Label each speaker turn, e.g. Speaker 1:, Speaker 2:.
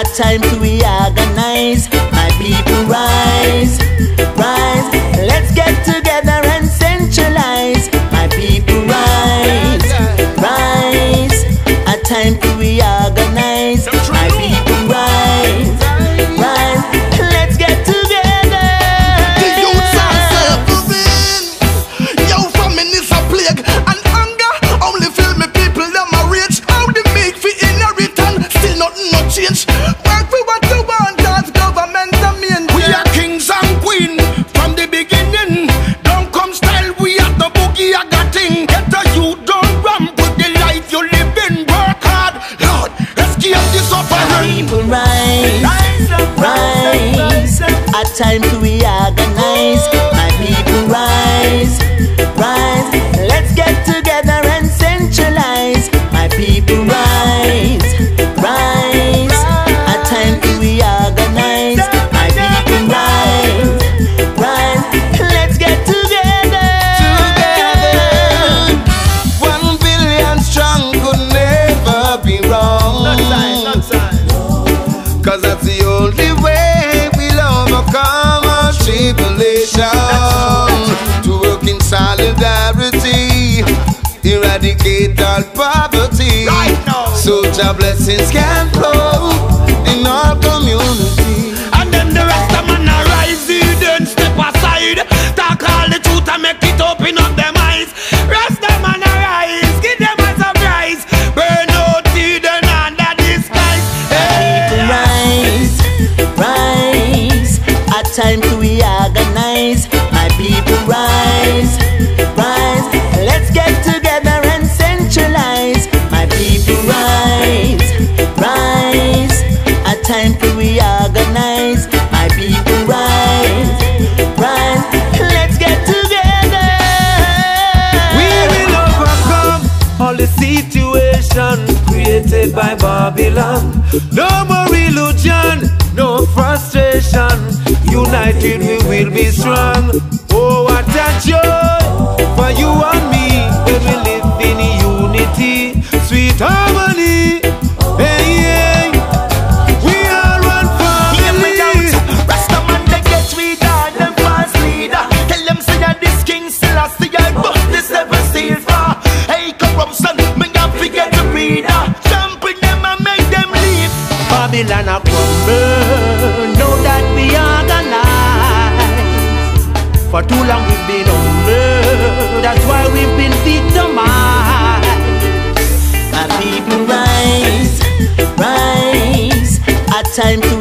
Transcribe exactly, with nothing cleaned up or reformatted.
Speaker 1: A time to reorganize. My people rise, rise. Let's get together and centralize. My people rise, rise. A time to reorganize. My people rise, rise. Let's get together.
Speaker 2: The youths are suffering. Yo, famine is a plague and hunger only fill me people them a rage. How they make for inheritance, still nothing no change. Work for what you want, God's government a main. We are kings and queen from the beginning. Don't come style, we are the boogie I got thing. Get the youth, don't run with the life you live in. Work hard, Lord, escape the suffering.
Speaker 1: People rise, rise. A time to reorganize. My people rise, rise. Let's get together and centralize. My people rise, rise. A time to reorganize. My people rise, rise. Let's get together.
Speaker 2: Together, one billion strong could never be wrong. Cause that's the only way we'll overcome our tribulation. To work in solidarity, eradicate all poverty, so your blessings can flow in our community. And then the rest of man arise, then step aside. Talk all the truth and make it open up them eyes. Rest of man arise, give them a surprise. Burn out hidden under disguise.
Speaker 1: People rise, rise. A time to reorganize. My people rise, rise. Let's get together and centralize. My people rise, rise. A time to reorganize. My people rise, rise. Let's get together.
Speaker 3: We will overcome all the situation created by Babylon. No more illusion, no frustration. United we will be strong. Oh, what a joy for you and me when we live in unity, sweet harmony. Hey, hey. We are one family.
Speaker 2: Rastaman they get we down them fast leader. Tell them say that this king still has to get bust this never seal for. Hey corruption, me not forget the reader. Jump with them and make them leave.
Speaker 1: Babylon a crumble. Know that we organize. For too long we've been humble. That's why we've been victimized. My people rise, rise. A time to